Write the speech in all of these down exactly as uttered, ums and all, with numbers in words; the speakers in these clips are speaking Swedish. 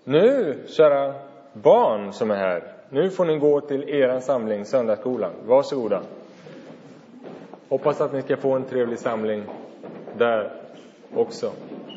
Nu, kära barn som är här, nu får ni gå till er samling, söndagsskolan. Varsågoda. Hoppas att ni ska få en trevlig samling där också.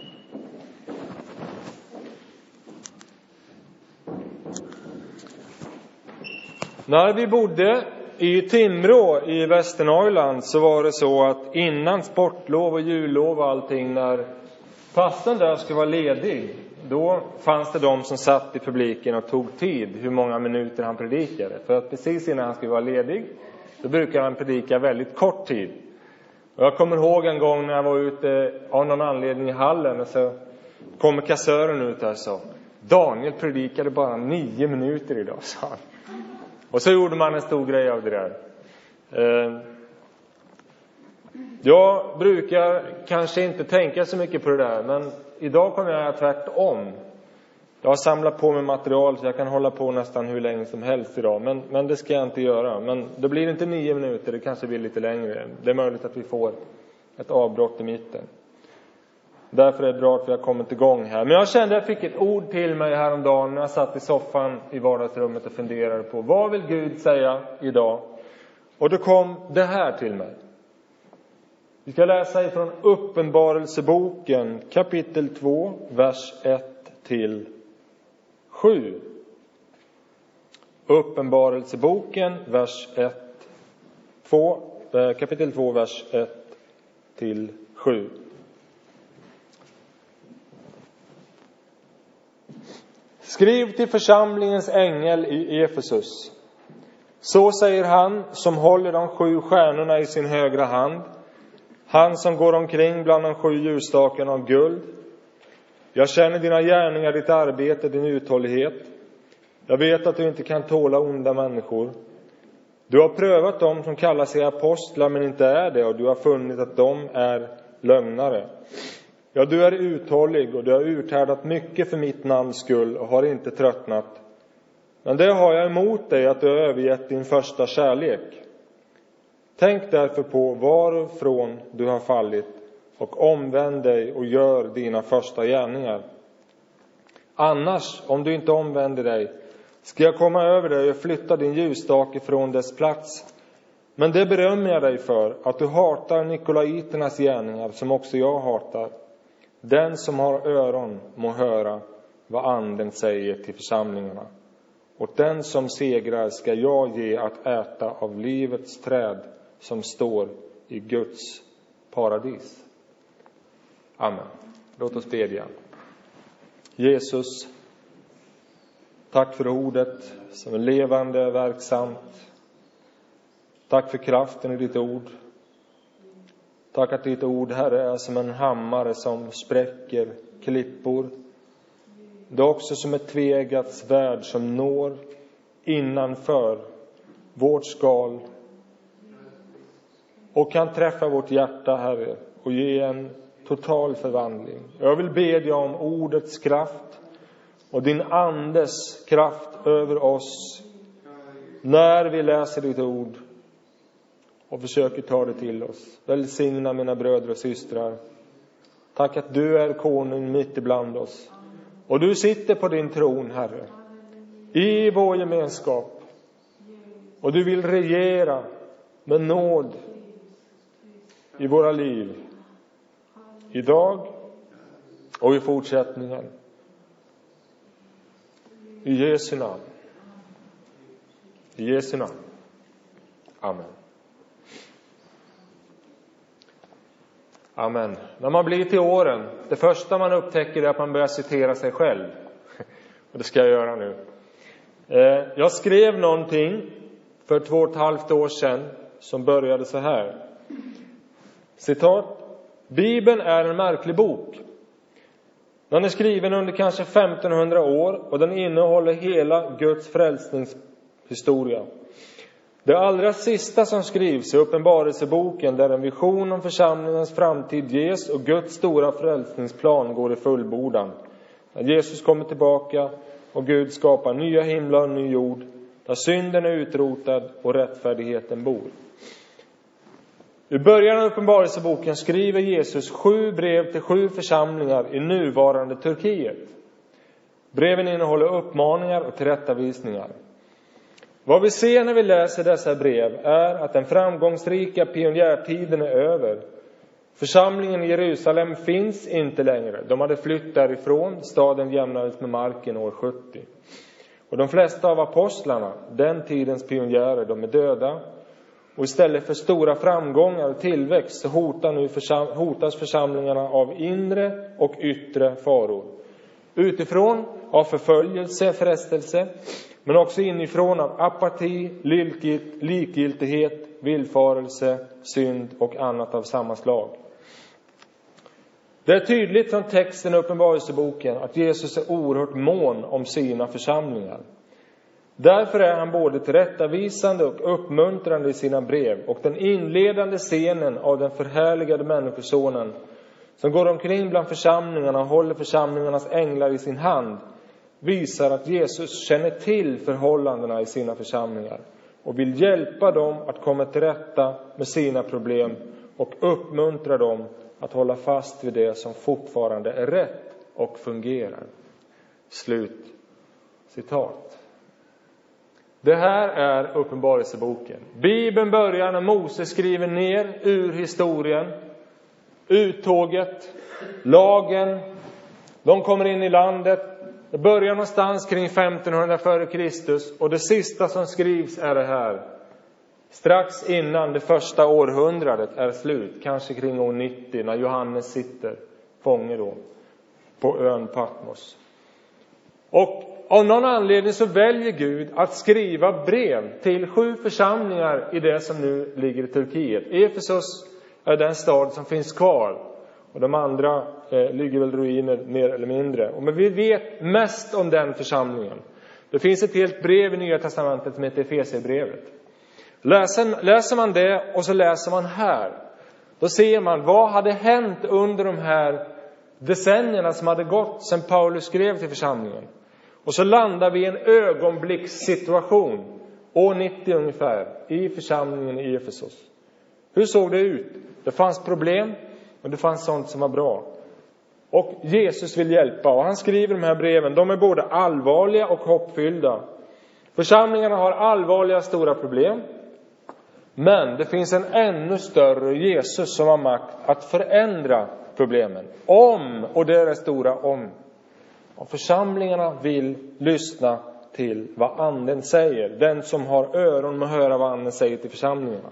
När vi bodde i Timrå i Västernorrland så var det så att innan sportlov och jullov och allting, när pastorn där skulle vara ledig, då fanns det de som satt i publiken och tog tid hur många minuter han predikade. För att precis innan han skulle vara ledig, då brukar han predika väldigt kort tid. Och jag kommer ihåg en gång när jag var ute av någon anledning i hallen, och så kommer kassören ut och sa: Daniel predikade bara nio minuter idag, sa han. Och så gjorde man en stor grej av det där. Jag brukar kanske inte tänka så mycket på det där, men idag kommer jag tvärtom. Jag har samlat på mig material så jag kan hålla på nästan hur länge som helst idag. Men, men det ska jag inte göra. Men det blir inte nio minuter, det kanske blir lite längre. Det är möjligt att vi får ett avbrott i mitten. Därför är det bra att vi har kommit igång här. Men jag kände att jag fick ett ord till mig häromdagen när jag satt i soffan i vardagsrummet och funderade på: vad vill Gud säga idag? Och då kom det här till mig. Vi ska läsa ifrån Uppenbarelseboken kapitel två, vers ett till sju. Uppenbarelseboken vers ett, två, kapitel två, vers ett till sju. Skriv till församlingens ängel i Efesus. Så säger han som håller de sju stjärnorna i sin högra hand, han som går omkring bland de sju ljusstakarna av guld. Jag känner dina gärningar, ditt arbete, din uthållighet. Jag vet att du inte kan tåla onda människor. Du har prövat dem som kallar sig apostlar men inte är det, och du har funnit att de är lögnare. Ja, du är uthållig och du har uthärdat mycket för mitt namns skull och har inte tröttnat. Men det har jag emot dig, att du har övergett din första kärlek. Tänk därför på varifrån du har fallit och omvänd dig och gör dina första gärningar. Annars, om du inte omvänder dig, ska jag komma över dig och flytta din ljusstake från dess plats. Men det berömmer jag dig för, att du hatar nikolaiternas gärningar som också jag hatar. Den som har öron må höra vad anden säger till församlingarna. Och den som segrar ska jag ge att äta av livets träd som står i Guds paradis. Amen. Låt oss bedja. Jesus, tack för ordet som är levande, verksamt. Tack för kraften i ditt ord. Tack att ditt ord, Herre, är som en hammare som spräcker klippor. Det är också som ett tveeggat svärd som når innanför vårt skal och kan träffa vårt hjärta, Herre, och ge en total förvandling. Jag vill bedja om ordets kraft och din andes kraft över oss när vi läser ditt ord och försöker ta det till oss. Välsigna mina bröder och systrar. Tack att du är konung mitt ibland oss. Och du sitter på din tron, Herre, i vår gemenskap. Och du vill regera med nåd i våra liv. Idag och i fortsättningen. I Jesu namn. I Jesu namn. Amen. Amen. När man blir till åren, det första man upptäcker är att man börjar citera sig själv. Och det ska jag göra nu. Jag skrev någonting för två och ett halvt år sedan som började så här. Citat. Bibeln är en märklig bok. Den är skriven under kanske femtonhundra år och den innehåller hela Guds frälsningshistoria. Det allra sista som skrivs i Uppenbarelseboken, där en vision om församlingens framtid ges och Guds stora frälsningsplan går i fullbordan. När Jesus kommer tillbaka och Gud skapar nya himlar och ny jord, där synden är utrotad och rättfärdigheten bor. I början av Uppenbarelseboken skriver Jesus sju brev till sju församlingar i nuvarande Turkiet. Breven innehåller uppmaningar och tillrättavisningar. Vad vi ser när vi läser dessa brev är att den framgångsrika pionjärtiden är över. Församlingen i Jerusalem finns inte längre. De hade flytt därifrån. Staden jämnades med marken år sjuttio. Och de flesta av apostlarna, den tidens pionjärer, de är döda. Och istället för stora framgångar och tillväxt så hotar nu försam- hotas församlingarna av inre och yttre faror. Utifrån av förföljelse, frestelse, men också inifrån av apati, likgiltighet, villfarelse, synd och annat av samma slag. Det är tydligt från texten i Uppenbarelseboken att Jesus är oerhört mån om sina församlingar. Därför är han både tillrättavisande och uppmuntrande i sina brev. Och den inledande scenen av den förhärligade människosonen som går omkring bland församlingarna och håller församlingarnas änglar i sin hand visar att Jesus känner till förhållandena i sina församlingar och vill hjälpa dem att komma till rätta med sina problem och uppmuntra dem att hålla fast vid det som fortfarande är rätt och fungerar. Slut citat. Det här är Uppenbarelseboken. Bibeln börjar när Mose skriver ner ur historien, uttåget, lagen. De kommer in i landet. Det börjar någonstans kring femtonhundra före Kristus. Och det sista som skrivs är det här. Strax innan det första århundradet är slut. Kanske kring år nittio när Johannes sitter fånge då på ön Patmos. Och av någon anledning så väljer Gud att skriva brev till sju församlingar i det som nu ligger i Turkiet. Efesos är den stad som finns kvar. Och de andra eh, ligger väl ruiner mer eller mindre. Och men vi vet mest om den församlingen. Det finns ett helt brev i Nya Testamentet som heter Efesierbrevet. Läser, läser man det och så läser man här. Då ser man vad hade hänt under de här decennierna som hade gått sedan Paulus skrev till församlingen. Och så landar vi i en ögonblickssituation år nittio ungefär i församlingen i Efesos. Hur såg det ut? Det fanns problem och det fanns sånt som var bra. Och Jesus vill hjälpa och han skriver de här breven. De är både allvarliga och hoppfyllda. Församlingarna har allvarliga stora problem. Men det finns en ännu större Jesus som har makt att förändra problemen. Om, och det är det stora om. Och församlingarna vill lyssna till vad anden säger. Den som har öron med att höra vad anden säger till församlingarna.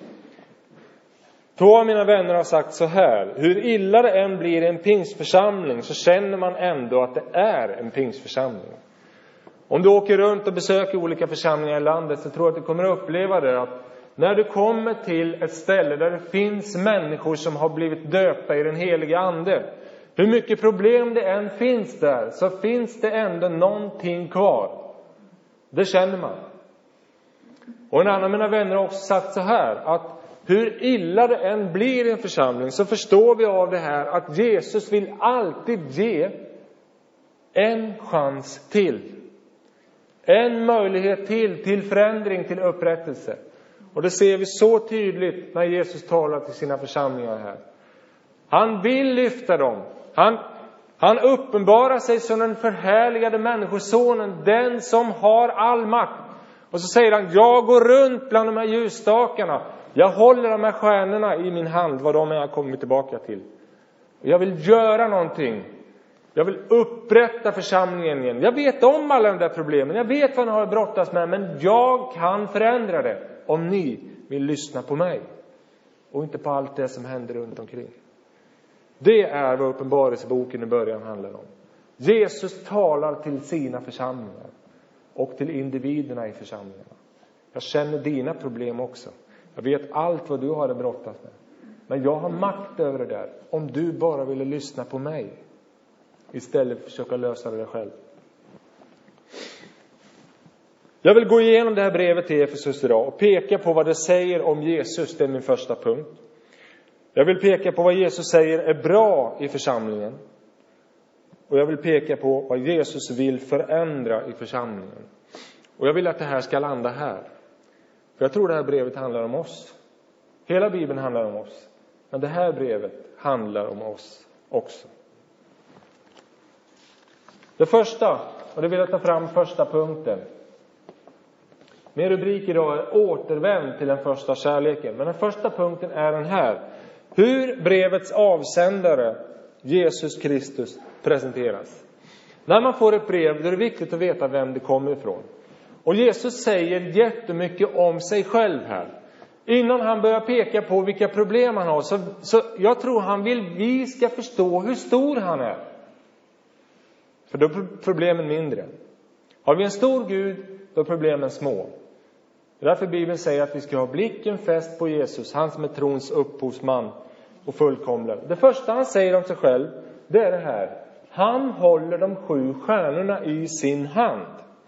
Två av mina vänner har sagt så här. Hur illa det än blir en pingstförsamling så känner man ändå att det är en pingstförsamling. Om du åker runt och besöker olika församlingar i landet så tror jag att du kommer att uppleva det. Att när du kommer till ett ställe där det finns människor som har blivit döpta i den heliga ande. Hur mycket problem det än finns där så finns det ändå någonting kvar. Det känner man. Och en annan av mina vänner har också sagt så här. Att hur illa det än blir i en församling så förstår vi av det här att Jesus vill alltid ge en chans till. En möjlighet till, till förändring, till upprättelse. Och det ser vi så tydligt när Jesus talar till sina församlingar här. Han vill lyfta dem. Han, han uppenbarar sig som den förhärligade människosonen, den som har all makt. Och så säger han, jag går runt bland de här ljusstakarna. Jag håller de här stjärnorna i min hand, vad de är jag kommer tillbaka till. Och jag vill göra någonting. Jag vill upprätta församlingen igen. Jag vet om alla de där problemen. Jag vet vad ni har brottats med. Men jag kan förändra det. Om ni vill lyssna på mig. Och inte på allt det som händer runt omkring. Det är vad Uppenbarelseboken i början handlar om. Jesus talar till sina församlingar. Och till individerna i församlingarna. Jag känner dina problem också. Jag vet allt vad du har brottats med. Men jag har makt över det där. Om du bara ville lyssna på mig. Istället för att försöka lösa det själv. Jag vill gå igenom det här brevet till Efesus idag. Och peka på vad det säger om Jesus. Det är min första punkt. Jag vill peka på vad Jesus säger är bra i församlingen. Och jag vill peka på vad Jesus vill förändra i församlingen. Och jag vill att det här ska landa här. För jag tror det här brevet handlar om oss. Hela Bibeln handlar om oss. Men det här brevet handlar om oss också. Det första Och det vill jag ta fram första punkten. Min rubrik idag är återvänd till den första kärleken. Men den första punkten är den här. Hur brevets avsändare, Jesus Kristus, presenteras. När man får ett brev, då är det viktigt att veta vem det kommer ifrån. Och Jesus säger jättemycket om sig själv här. Innan han börjar peka på vilka problem han har. Så, så jag tror han vill vi ska förstå hur stor han är. För då är problemen mindre. Har vi en stor Gud, då är problemen små. Det är därför Bibeln säger att vi ska ha blicken fäst på Jesus. Han som är trons upphovsman och fullkomlig. Det första han säger om sig själv, det är det här. Han håller de sju stjärnorna i sin hand.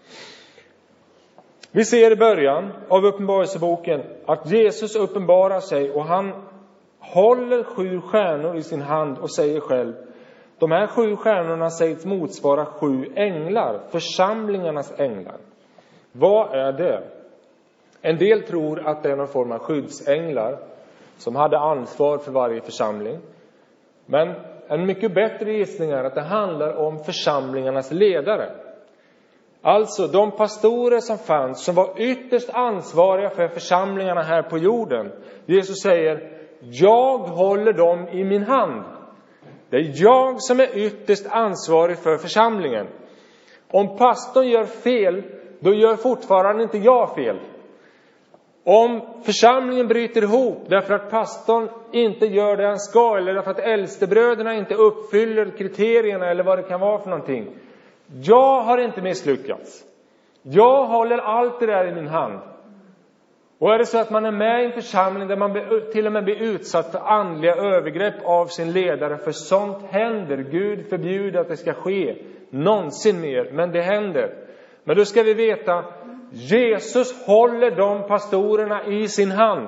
Vi ser i början av Uppenbarelseboken att Jesus uppenbarar sig och han håller sju stjärnor i sin hand och säger själv. De här sju stjärnorna sägs motsvara sju änglar, församlingarnas änglar. Vad är det? En del tror att det är någon form av skyddsänglar som hade ansvar för varje församling. Men en mycket bättre gissning är att det handlar om församlingarnas ledare. Alltså de pastorer som fanns, som var ytterst ansvariga för församlingarna här på jorden. Jesus säger, jag håller dem i min hand. Det är jag som är ytterst ansvarig för församlingen. Om pastorn gör fel, då gör fortfarande inte jag fel. Om församlingen bryter ihop därför att pastorn inte gör det han ska, eller därför att äldstebröderna inte uppfyller kriterierna eller vad det kan vara för någonting. Jag har inte misslyckats. Jag håller allt det där i min hand. Och är det så att man är med i en församling där man till och med blir utsatt för andliga övergrepp av sin ledare, för sånt händer. Gud förbjuder att det ska ske någonsin mer, men det händer. Men då ska vi veta, Jesus håller de pastorerna i sin hand.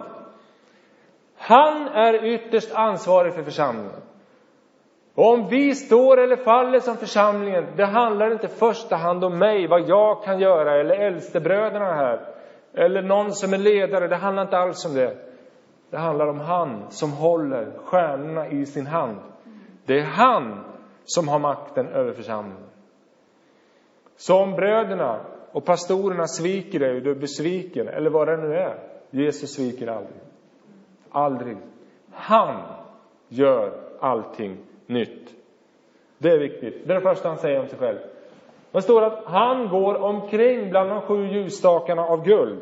Han är ytterst ansvarig för församlingen. Och om vi står eller faller som församlingen, det handlar inte första hand om mig, vad jag kan göra, eller äldstebröderna här, eller någon som är ledare. Det handlar inte alls om det. Det handlar om han som håller stjärnorna i sin hand. Det är han som har makten över församlingen. Så om bröderna och pastorerna sviker dig och du är besviken, eller vad det nu är, Jesus sviker aldrig. Aldrig. Han gör allting nytt. Det är viktigt. Det är det första han säger om sig själv. Det står att han går omkring bland de sju ljusstakarna av guld.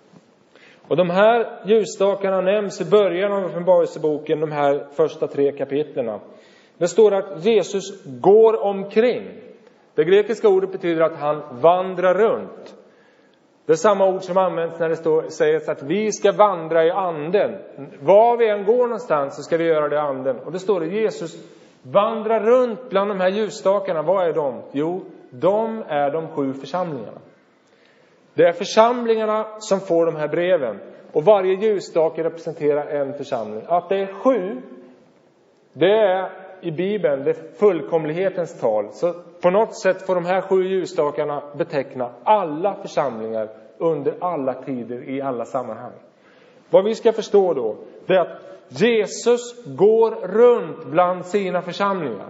Och de här ljusstakarna nämns i början av Uppenbarelseboken, de här första tre kapitlerna. Det står att Jesus går omkring. Det grekiska ordet betyder att han vandrar runt. Det är samma ord som används när det står, sägs att vi ska vandra i anden. Var vi än går någonstans så ska vi göra det i anden. Och det står att Jesus vandrar runt bland de här ljusstakarna. Vad är de? Jo, de är de sju församlingarna. Det är församlingarna som får de här breven. Och varje ljusstake representerar en församling. Att det är sju, det är i Bibeln det är fullkomlighetens tal. Så på något sätt får de här sju ljusstakarna beteckna alla församlingar under alla tider, i alla sammanhang. Vad vi ska förstå då, det är att Jesus går runt bland sina församlingar.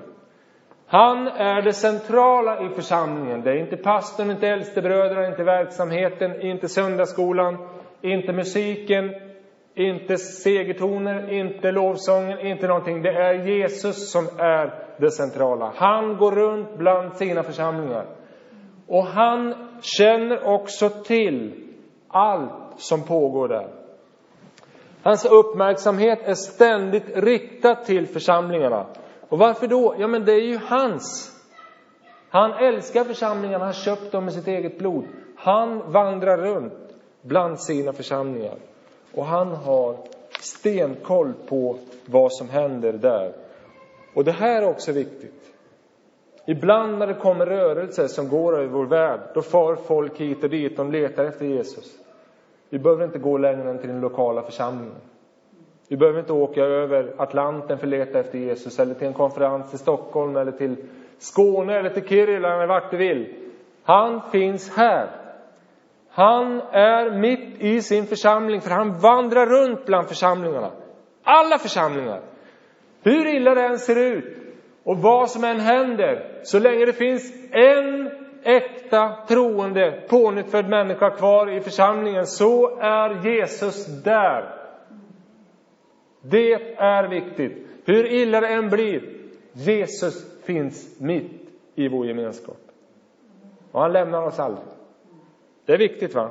Han är det centrala i församlingen. Det är inte pastorn, inte äldstebröderna, inte verksamheten, inte söndagsskolan, inte musiken, inte segertoner, inte lovsången, inte någonting. Det är Jesus som är det centrala. Han går runt bland sina församlingar. Och han känner också till allt som pågår där. Hans uppmärksamhet är ständigt riktad till församlingarna. Och varför då? Ja, men det är ju hans. Han älskar församlingarna, han har köpt dem med sitt eget blod. Han vandrar runt bland sina församlingar. Och han har stenkoll på vad som händer där. Och det här är också viktigt. Ibland när det kommer rörelser som går över vår värld, då far folk hit och dit, de letar efter Jesus. Vi behöver inte gå längre än till den lokala församlingen. Vi behöver inte åka över Atlanten för att leta efter Jesus, eller till en konferens i Stockholm, eller till Skåne, eller till Kiruna, eller vart du vill. Han finns här. Han är mitt i sin församling, för han vandrar runt bland församlingarna. Alla församlingar. Hur illa det än ser ut och vad som än händer, så länge det finns en äkta troende pånyttfödd människa kvar i församlingen, så är Jesus där. Det är viktigt. Hur illa det än blir, Jesus finns mitt i vår gemenskap. Och han lämnar oss aldrig. Det är viktigt, va?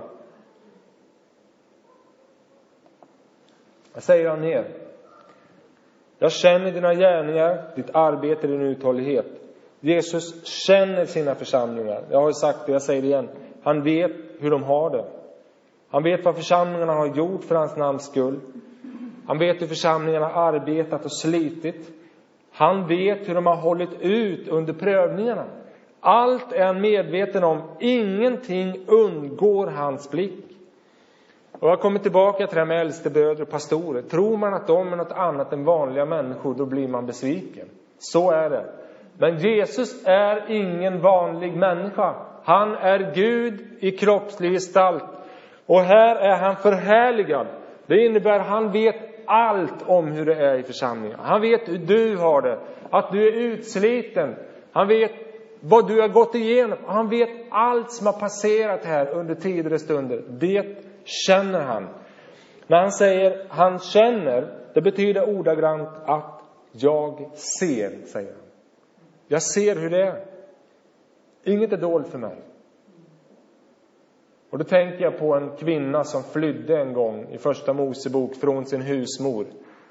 Jag säger han ner. Jag känner dina gärningar, ditt arbete, din uthållighet. Jesus känner sina församlingar. Jag har sagt det, jag säger det igen. Han vet hur de har det. Han vet vad församlingarna har gjort för hans namns skull. Han vet hur församlingarna har arbetat och slitit. Han vet hur de har hållit ut under prövningarna. Allt är han medveten om. Ingenting undgår hans blick. Och jag kommer tillbaka till det här med äldstebröder och pastorer. Tror man att de är något annat än vanliga människor, då blir man besviken. Så är det. Men Jesus är ingen vanlig människa. Han är Gud i kroppslig gestalt. Och här är han förhärligad. Det innebär att han vet allt om hur det är i församlingen. Han vet hur du har det. Att du är utsliten. Han vet vad du har gått igenom. Han vet allt som har passerat här under tider och stunder. Det känner han. När han säger han känner, det betyder ordagrant att jag ser, säger han. Jag ser hur det är. Inget är dolt för mig. Och då tänker jag på en kvinna som flydde en gång i första Mosebok från sin husmor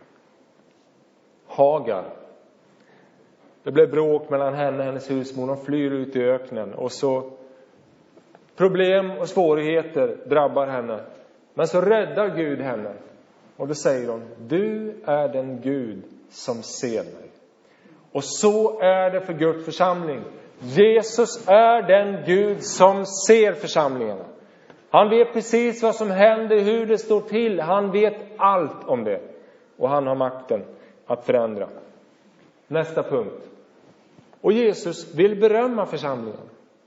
Hagar. Det blev bråk mellan henne och hennes husmor. De flyr ut i öknen. Och så problem och svårigheter drabbar henne. Men så räddar Gud henne. Och då säger hon: du är den Gud som ser mig. Och så är det för Guds församling. Jesus är den Gud som ser församlingarna. Han vet precis vad som händer, hur det står till. Han vet allt om det. Och han har makten att förändra. Nästa punkt. Och Jesus vill berömma församlingen.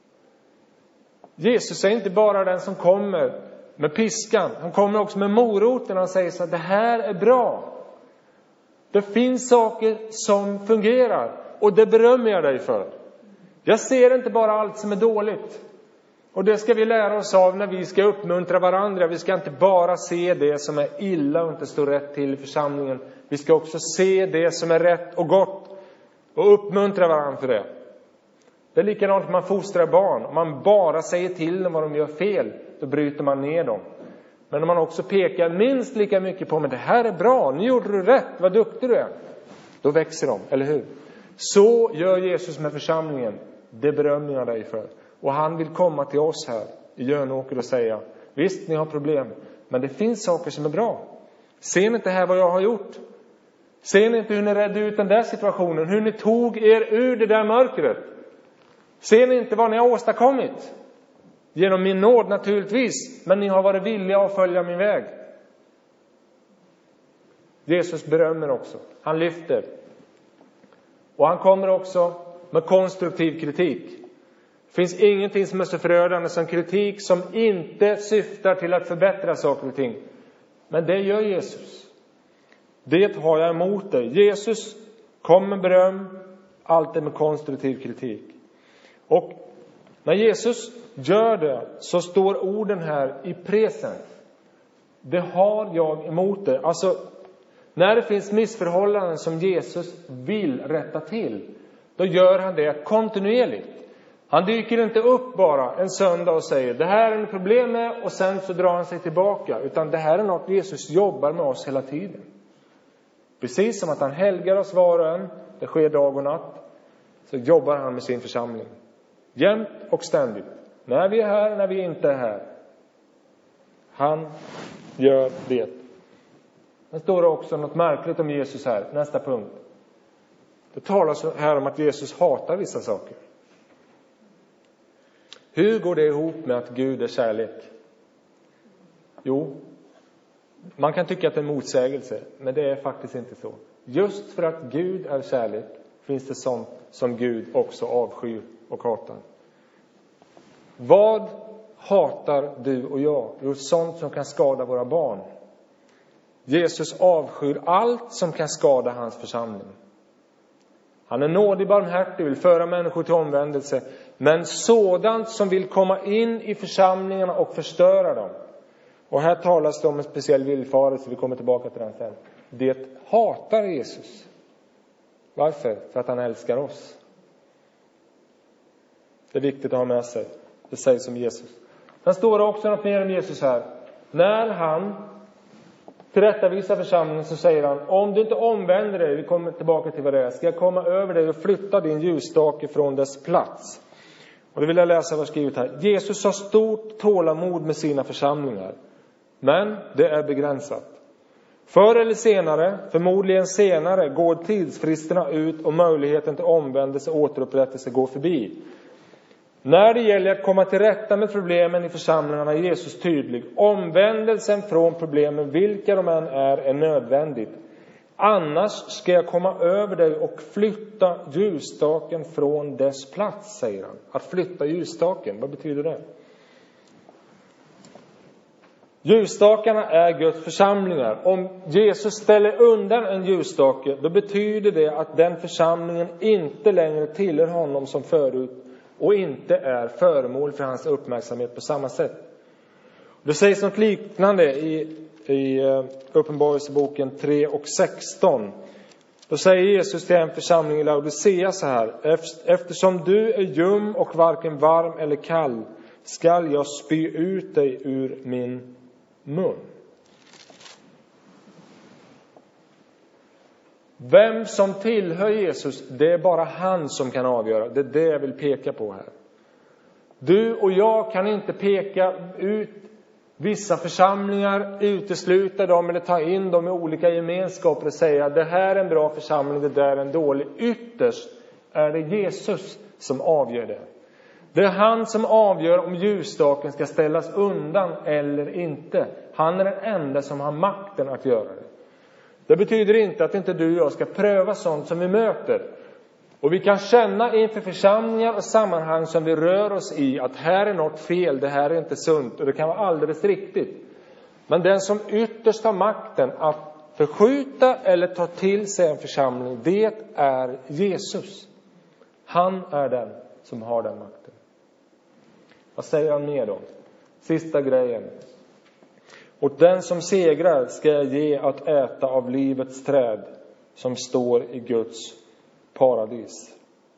Jesus är inte bara den som kommer med piskan. Han kommer också med moroten och säger så att det här är bra. Det finns saker som fungerar. Och det berömmer jag dig för. Jag ser inte bara allt som är dåligt. Och det ska vi lära oss av när vi ska uppmuntra varandra. Vi ska inte bara se det som är illa och inte står rätt till i församlingen. Vi ska också se det som är rätt och gott. Och uppmuntra varandra för det. Det är likadant när man fostrar barn. Om man bara säger till dem vad de gör fel, då bryter man ner dem. Men om man också pekar minst lika mycket på, men det här är bra, nu gjorde du rätt, vad duktig du är. Då växer de, eller hur? Så gör Jesus med församlingen. Det berömmer jag dig för. Och han vill komma till oss här i Jönåker och säga: visst, ni har problem, men det finns saker som är bra. Ser ni inte här vad jag har gjort? Ser ni inte hur ni räddade ut den där situationen? Hur ni tog er ur det där mörkret? Ser ni inte vad ni har åstadkommit? Genom min nåd naturligtvis, men ni har varit villiga att följa min väg. Jesus berömmer också. Han lyfter. Och han kommer också med konstruktiv kritik. Det finns ingenting som är så förödande som kritik som inte syftar till att förbättra saker och ting. Men det gör Jesus. Det har jag emot dig. Jesus kommer med beröm, alltid med konstruktiv kritik. Och när Jesus gör det så står orden här i presens. Det har jag emot dig. Alltså, när det finns missförhållanden som Jesus vill rätta till, då gör han det kontinuerligt. Han dyker inte upp bara en söndag och säger: det här är ett problem med, och sen så drar han sig tillbaka. Utan det här är något Jesus jobbar med oss hela tiden. Precis som att han helgar oss var och en, det sker dag och natt, så jobbar han med sin församling. Jämt och ständigt. När vi är här, när vi inte är här. Han gör det. Det står också något märkligt om Jesus här. Nästa punkt. Det talas här om att Jesus hatar vissa saker. Hur går det ihop med att Gud är kärlek? Jo, man kan tycka att det är en motsägelse, men det är faktiskt inte så. Just för att Gud är kärlek finns det sånt som Gud också avskyr och hatar. Vad hatar du och jag? Jo, sånt som kan skada våra barn. Jesus avskyr allt som kan skada hans församling. Han är nådig, barmhärtig, vill föra människor till omvändelse. Men sådant som vill komma in i församlingarna och förstöra dem. Och här talas det om en speciell villfarelse, vi kommer tillbaka till den sen. Det hatar Jesus. Varför? För att han älskar oss. Det är viktigt att ha med sig. Det sägs om Jesus. Sen står det också något mer om Jesus här. När han tillrättavisar församlingen så säger han: om du inte omvänder dig, vi kommer tillbaka till vad det är, ska jag komma över dig och flytta din ljusstake från dess plats. Och det vill jag läsa vad skrivet här. Jesus har stort tålamod med sina församlingar. Men det är begränsat. Förr eller senare, förmodligen senare, går tidsfristerna ut och möjligheten till omvändelse och återupprättelse går förbi. När det gäller att komma till rätta med problemen i församlingarna är Jesus tydlig. Omvändelsen från problemen, vilka de än är, är nödvändigt. Annars ska jag komma över dig och flytta ljusstaken från dess plats, säger han. Att flytta ljusstaken, vad betyder det? Ljusstakarna är Guds församlingar. Om Jesus ställer undan en ljusstake, då betyder det att den församlingen inte längre tillhör honom som förut och inte är föremål för hans uppmärksamhet på samma sätt. Det sägs något liknande i, i Uppenbarelseboken tre och sexton. Då säger Jesus till en församling i Laodicea så här: eftersom du är ljum och varken varm eller kall skall jag spy ut dig ur min mun. Vem som tillhör Jesus, det är bara han som kan avgöra. Det är det jag vill peka på här. Du och jag kan inte peka ut vissa församlingar, utesluta dem eller ta in dem i olika gemenskaper och säga: det här är en bra församling, det där är en dålig. Ytterst är det Jesus som avgör det. Det är han som avgör om ljusstaken ska ställas undan eller inte. Han är den enda som har makten att göra det. Det betyder inte att inte du och jag ska pröva sånt som vi möter. Och vi kan känna inför församlingar och sammanhang som vi rör oss i att här är något fel, det här är inte sunt och det kan vara alldeles riktigt. Men den som ytterst har makten att förskjuta eller ta till sig en församling, det är Jesus. Han är den som har den makten. Vad säger han mer då? Sista grejen. Och den som segrar ska jag ge att äta av livets träd som står i Guds paradis.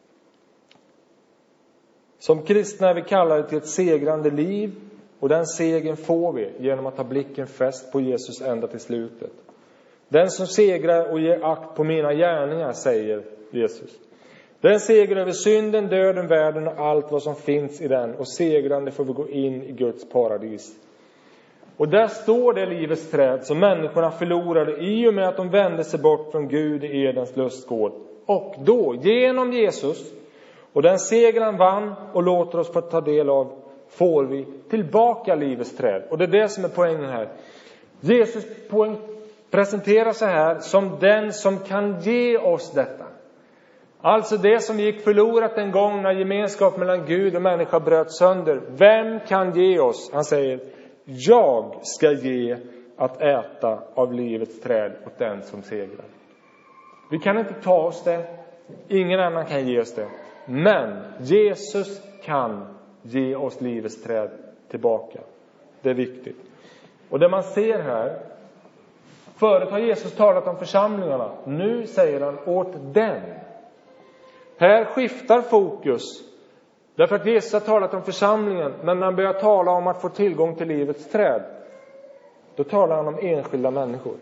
Som kristna är vi kallade till ett segrande liv, och den segern får vi genom att ha blicken fäst på Jesus ända till slutet. Den som segrar och ger akt på mina gärningar, säger Jesus. Den segrar över synden, döden, världen och allt vad som finns i den, och segrande får vi gå in i Guds paradis. Och där står det livets träd som människorna förlorade i och med att de vände sig bort från Gud i Edens lustgård. Och då, genom Jesus och den segern vann och låter oss få ta del av, får vi tillbaka livets träd. Och det är det som är poängen här. Jesus poäng presenterar sig här som den som kan ge oss detta. Alltså det som gick förlorat en gång när gemenskap mellan Gud och människa bröt sönder. Vem kan ge oss? Han säger: jag ska ge att äta av livets träd åt den som segrar. Vi kan inte ta oss det. Ingen annan kan ge oss det. Men Jesus kan ge oss livets träd tillbaka. Det är viktigt. Och det man ser här. Förut har Jesus talat om församlingarna. Nu säger han åt den. Här skiftar fokus. Därför att Jesus har talat om församlingen. Men när han börjar tala om att få tillgång till livets träd, då talar han om enskilda människor.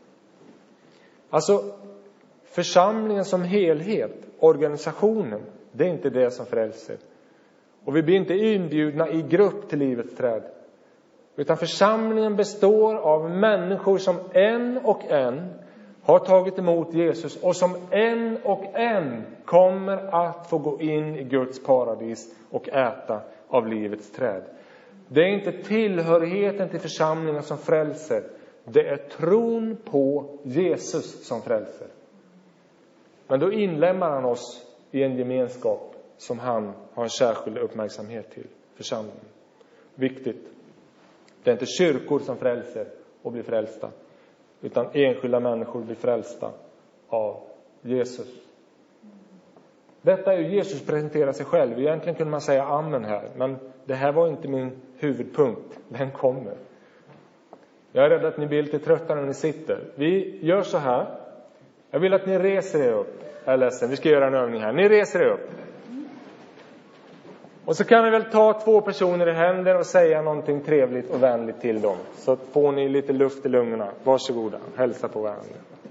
Alltså församlingen som helhet, organisationen, det är inte det som frälser. Och vi blir inte inbjudna i grupp till livets träd. Utan församlingen består av människor som en och en har tagit emot Jesus, och som en och en kommer att få gå in i Guds paradis och äta av livets träd. Det är inte tillhörigheten till församlingen som frälser. Det är tron på Jesus som frälser. Men då inlämnar han oss i en gemenskap som han har en särskild uppmärksamhet till, församlingen. Viktigt. Det är inte kyrkor som frälser och blir frälsta, utan enskilda människor blir frälsta av Jesus. Detta är ju Jesus presenterar sig själv. Egentligen kunde man säga amen här. Men det här var inte min huvudpunkt. Den kommer. Jag är rädd att ni blir lite trötta när ni sitter. Vi gör så här. Jag vill att ni reser er upp. Jag är ledsen, vi ska göra en övning här. Ni reser er upp. Och så kan vi väl ta två personer i händer och säga någonting trevligt och vänligt till dem. Så får ni lite luft i lungorna. Varsågoda, hälsa på varandra.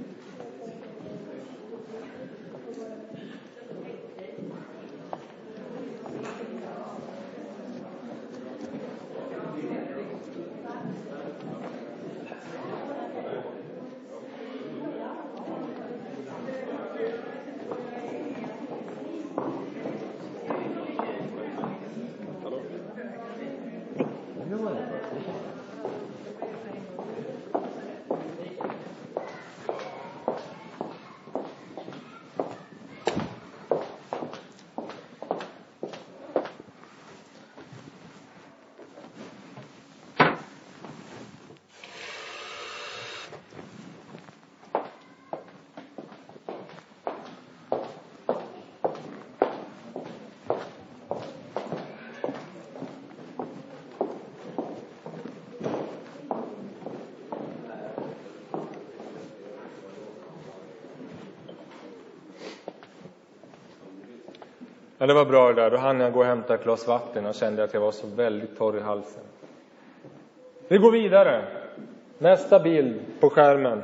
Ja, det var bra det där. Då hann jag gå och hämta ett glas vatten och kände att jag var så väldigt torr i halsen. Vi går vidare. Nästa bild på skärmen.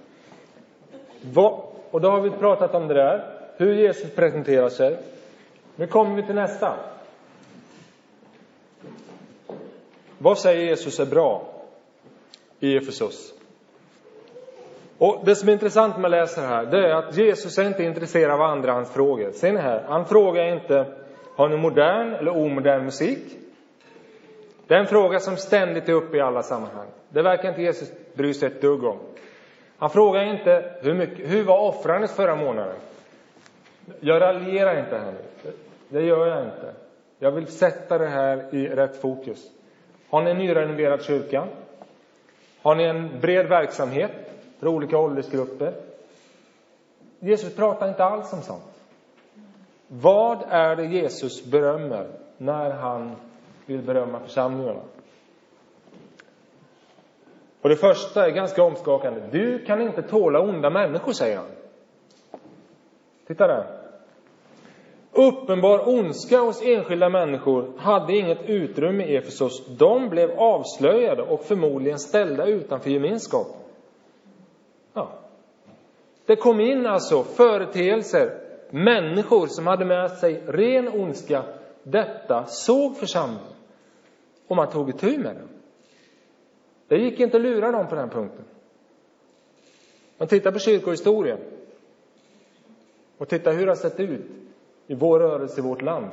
Va? Och då har vi pratat om det där. Hur Jesus presenterar sig. Nu kommer vi till nästa. Vad säger Jesus är bra i Efesos? Och det som är intressant med att läsa det här, det är att Jesus är inte intresserad av andra hans frågor. Ser ni här? Han frågar inte, har ni modern eller omodern musik? Det är en fråga som ständigt är uppe i alla sammanhang. Det verkar inte Jesus bry sig ett dugg om. Han frågar inte, hur, mycket, hur var offrandet förra månaden? Jag raljerar inte här nu. Det gör jag inte. Jag vill sätta det här i rätt fokus. Har ni en nyrenoverad kyrka? Har ni en bred verksamhet för olika åldersgrupper? Jesus pratar inte alls om sånt. Vad är det Jesus berömmer när han vill berömma församlingarna? Och det första är ganska omskakande. Du kan inte tåla onda människor, säger han. Titta där. Uppenbar ondska hos enskilda människor hade inget utrymme i Efesos. De blev avslöjade och förmodligen ställda utanför gemenskap. Ja. Det kom in alltså företeelser, människor som hade med sig ren ondska. Detta såg församlingen. Och man tog itu med det. Det gick inte att lura dem på den punkten. Man tittar på kyrkohistorien. Och tittar hur det har sett ut i vår rörelse i vårt land.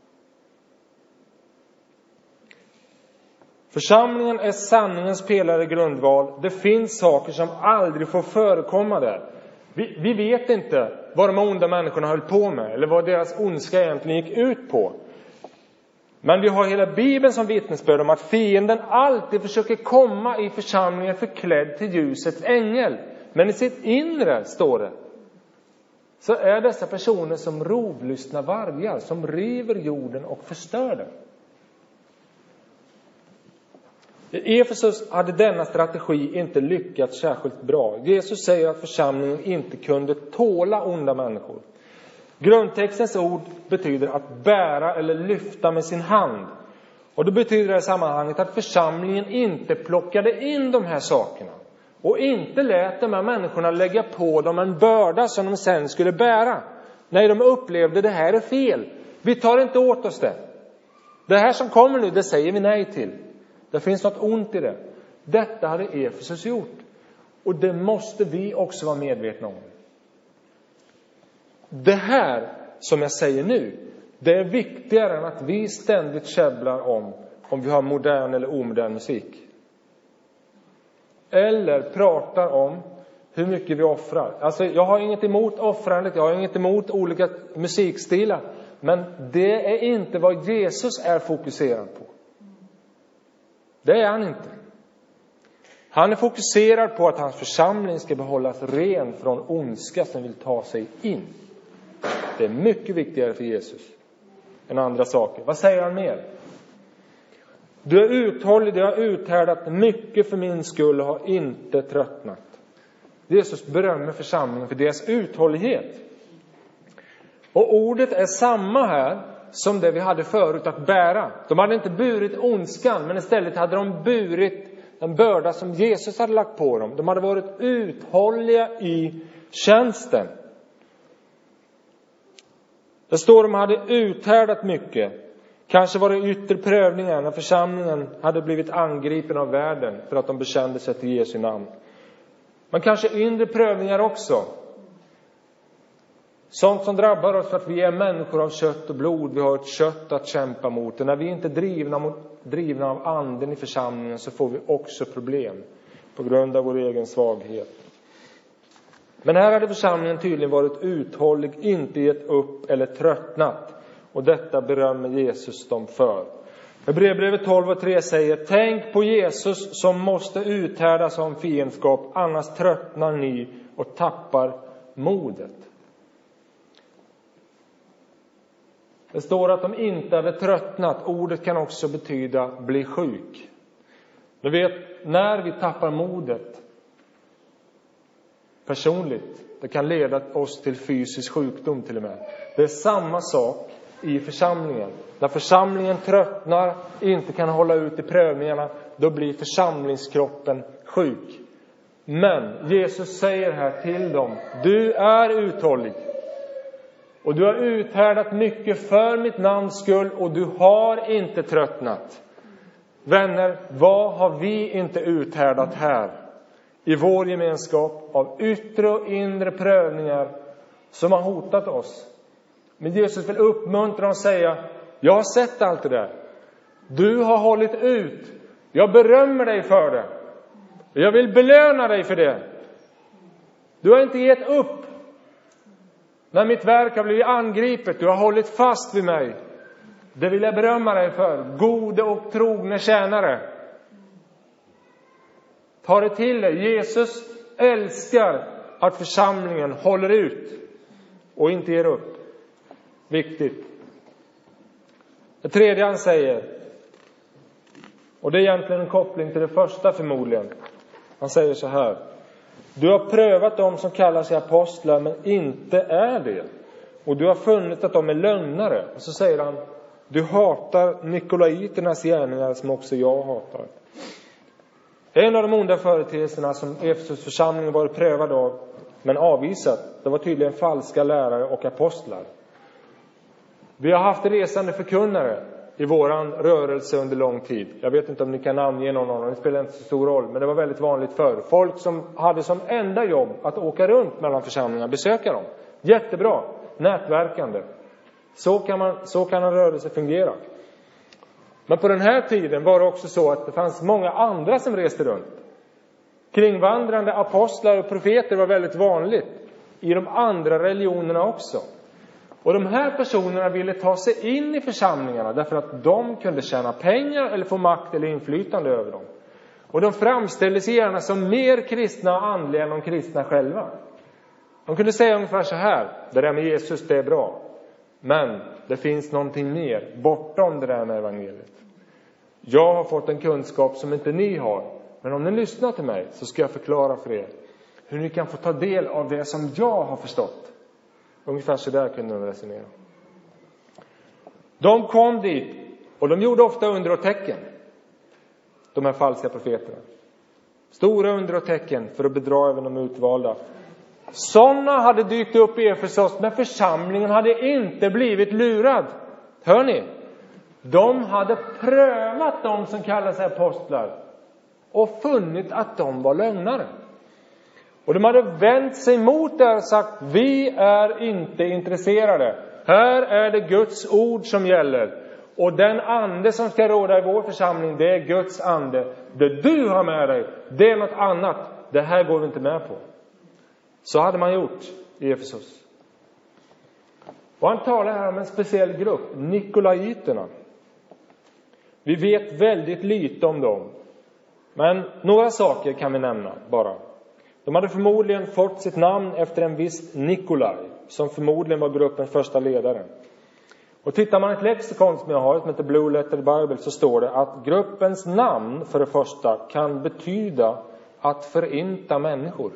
Församlingen är sanningens pelare grundval. Det finns saker som aldrig får förekomma där. Vi, vi vet inte vad de onda människorna höll på med. Eller vad deras ondska egentligen gick ut på. Men vi har hela Bibeln som vittnesbörd om att fienden alltid försöker komma i församlingen förklädd till ljusets ängel. Men i sitt inre, står det, så är dessa personer som rovlystna vargar som river jorden och förstör den. I Efesos hade denna strategi inte lyckats särskilt bra. Jesus säger att församlingen inte kunde tåla onda människor. Grundtextens ord betyder att bära eller lyfta med sin hand. Och det betyder i sammanhanget att församlingen inte plockade in de här sakerna. Och inte lät de här människorna lägga på dem en börda som de sen skulle bära. Nej, de upplevde det här är fel. Vi tar inte åt oss det. Det här som kommer nu, det säger vi nej till. Det finns något ont i det. Detta hade Efesos gjort. Och det måste vi också vara medvetna om. Det här som jag säger nu, det är viktigare än att vi ständigt käbblar om om vi har modern eller omodern musik. Eller pratar om hur mycket vi offrar. Alltså jag har inget emot offrandet, jag har inget emot olika musikstilar. Men det är inte vad Jesus är fokuserad på. Det är han inte. Han är fokuserad på att hans församling ska behållas ren från ondska som vill ta sig in. Det är mycket viktigare för Jesus än andra saker. Vad säger han mer? Du är uthållig, du har uthärdat mycket för min skull och har inte tröttnat. Jesus berömmer församlingen för deras uthållighet. Och ordet är samma här som det vi hade förut, att bära. De hade inte burit ondskan, men istället hade de burit en börda som Jesus hade lagt på dem. De hade varit uthålliga i tjänsten. Det står de hade uthärdat mycket. Kanske var det yttre prövningar när församlingen hade blivit angripen av världen för att de bekände sig till Jesu namn. Men kanske inre prövningar också. Sånt som drabbar oss för att vi är människor av kött och blod. Vi har ett kött att kämpa mot. Och när vi inte är drivna, mot, drivna av anden i församlingen så får vi också problem på grund av vår egen svaghet. Men här hade församlingen tydligen varit uthållig, inte gett upp eller tröttnat. Och detta berömmer Jesus dem för. Hebreerbrevet tolv och tre säger: tänk på Jesus som måste uthärda som fiendskap, annars tröttnar ni och tappar modet. Det står att de inte hade tröttnat. Ordet kan också betyda bli sjuk. Du vet, när vi tappar modet personligt, det kan leda oss till fysisk sjukdom till och med. Det är samma sak i församlingen. När församlingen tröttnar, inte kan hålla ut i prövningarna, då blir församlingskroppen sjuk. Men Jesus säger här till dem: du är uthållig. Och du har uthärdat mycket för mitt namns skull och du har inte tröttnat. Vänner, vad har vi inte uthärdat här i vår gemenskap av yttre och inre prövningar som har hotat oss? Men Jesus vill uppmuntra och säga: jag har sett allt det där. Du har hållit ut. Jag berömmer dig för det. Jag vill belöna dig för det. Du har inte gett upp. När mitt verk har blivit angripet, du har hållit fast vid mig. Det vill jag berömma dig för. Gode och trogne tjänare. Ta det till dig. Jesus älskar att församlingen håller ut och inte ger upp. Viktigt. Det tredje han säger, och det är egentligen en koppling till det första förmodligen. Han säger så här: du har prövat dem som kallar sig apostlar men inte är det. Och du har funnit att de är lögnare. Och så säger han: du hatar nikolaiternas gärningar som också jag hatar. En av de onda företeelserna som Efesus församling var prövad av men avvisat, det var tydligen falska lärare och apostlar. Vi har haft resande förkunnare i våran rörelse under lång tid. Jag vet inte om ni kan namnge någon av dem, det spelar inte så stor roll. Men det var väldigt vanligt förr. Folk som hade som enda jobb att åka runt mellan församlingar, besöka dem. Jättebra, nätverkande. Så kan, man, så kan en rörelse fungera. Men på den här tiden var det också så att det fanns många andra som reste runt. Kringvandrande apostlar och profeter var väldigt vanligt i de andra religionerna också. Och de här personerna ville ta sig in i församlingarna därför att de kunde tjäna pengar eller få makt eller inflytande över dem. Och de framställde sig gärna som mer kristna och andliga än de kristna själva. De kunde säga ungefär så här: det där med Jesus, det är bra. Men det finns någonting mer bortom det där med evangeliet. Jag har fått en kunskap som inte ni har. Men om ni lyssnar till mig så ska jag förklara för er hur ni kan få ta del av det som jag har förstått. Ungefär så där kunde de resonera. De kom dit och de gjorde ofta under och tecken. De här falska profeterna. Stora under och tecken för att bedra även de utvalda. Sådana hade dykt upp i Efesos, men församlingen hade inte blivit lurad. Hör ni? De hade prövat de som kallar sig apostlar och funnit att de var lögnare. Och de hade vänt sig mot det och sagt: vi är inte intresserade. Här är det Guds ord som gäller. Och den ande som ska råda i vår församling, det är Guds ande. Det du har med dig, det är något annat. Det här går vi inte med på. Så hade man gjort i Efesos. Och han talar här om en speciell grupp, nikolaiterna. Vi vet väldigt lite om dem. Men några saker kan vi nämna bara. De hade förmodligen fått sitt namn efter en viss Nikolaj, som förmodligen var gruppens första ledare. Och tittar man i ett lexikon som jag har, som heter Blue Letter Bible, så står det att gruppens namn för det första kan betyda att förinta människor.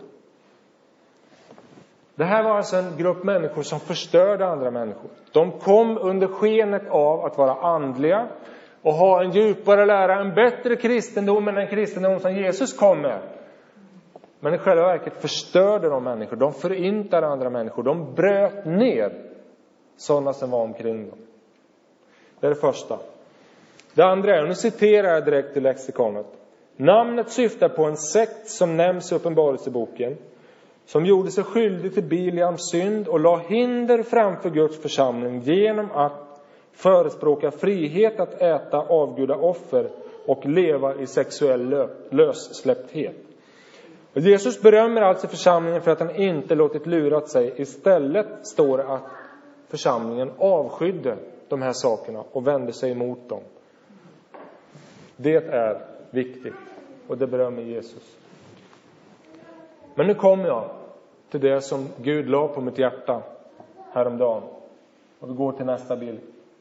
Det här var alltså en grupp människor som förstörde andra människor. De kom under skenet av att vara andliga och ha en djupare lära, en bättre kristendom än den kristendom som Jesus kom med. Men i själva verket förstörde de människor. De förintade andra människor. De bröt ner sådana som var omkring dem. Det är det första. Det andra är, och nu citerar jag direkt i lexikonet. Namnet syftar på en sekt som nämns i Uppenbarelseboken, som gjorde sig skyldig till Biliams synd och la hinder framför Guds församling genom att förespråka frihet att äta avguda offer och leva i sexuell lössläppthet. Och Jesus berömmer alltså församlingen för att han inte låtit lurat sig. Istället står det att församlingen avskydde de här sakerna och vände sig emot dem. Det är viktigt och det berömmer Jesus. Men nu kommer jag till det som Gud la på mitt hjärta häromdagen. Och vi går till nästa bild.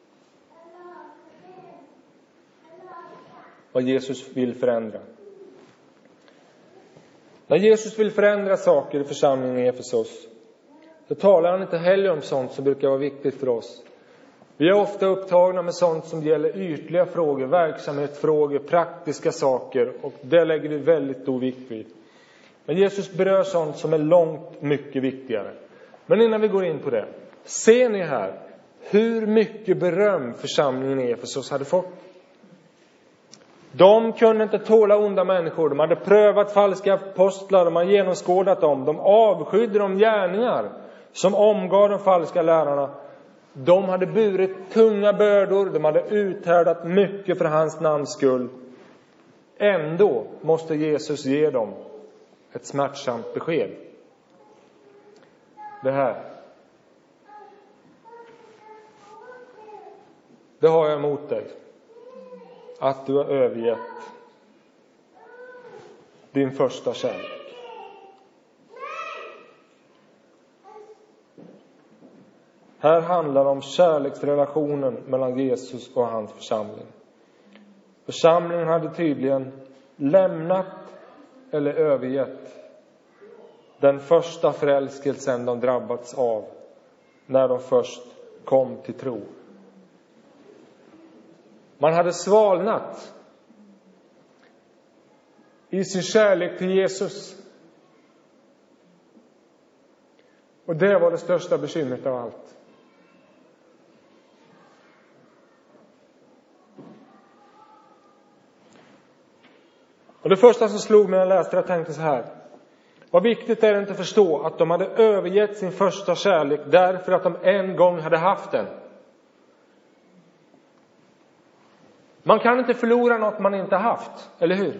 Vad Jesus vill förändra. När Jesus vill förändra saker i församlingen i Efesos, så talar han inte heller om sånt som brukar vara viktigt för oss. Vi är ofta upptagna med sånt som gäller ytliga frågor, verksamhetsfrågor, praktiska saker. Och det lägger vi väldigt stor vikt vid. Men Jesus berör sånt som är långt mycket viktigare. Men innan vi går in på det, ser ni här hur mycket beröm församlingen i Efesos hade fått? De kunde inte tåla onda människor. De hade prövat falska apostlar. De hade genomskådat dem. De avskydde de gärningar som omgav de falska lärarna. De hade burit tunga bördor. De hade uthärdat mycket för hans namns skull. Ändå måste Jesus ge dem ett smärtsamt besked. Det här. Det har jag emot dig. Att du har övergett din första kärlek. Här handlar det om kärleksrelationen mellan Jesus och hans församling. Församlingen hade tydligen lämnat eller övergett den första förälskelsen de drabbats av när de först kom till tro. Man hade svalnat i sin kärlek till Jesus. Och det var det största bekymret av allt. Och det första som slog mig när jag läste det, jag tänkte så här. Vad viktigt är det inte att förstå att de hade övergett sin första kärlek därför att de en gång hade haft den. Man kan inte förlora något man inte haft, eller hur?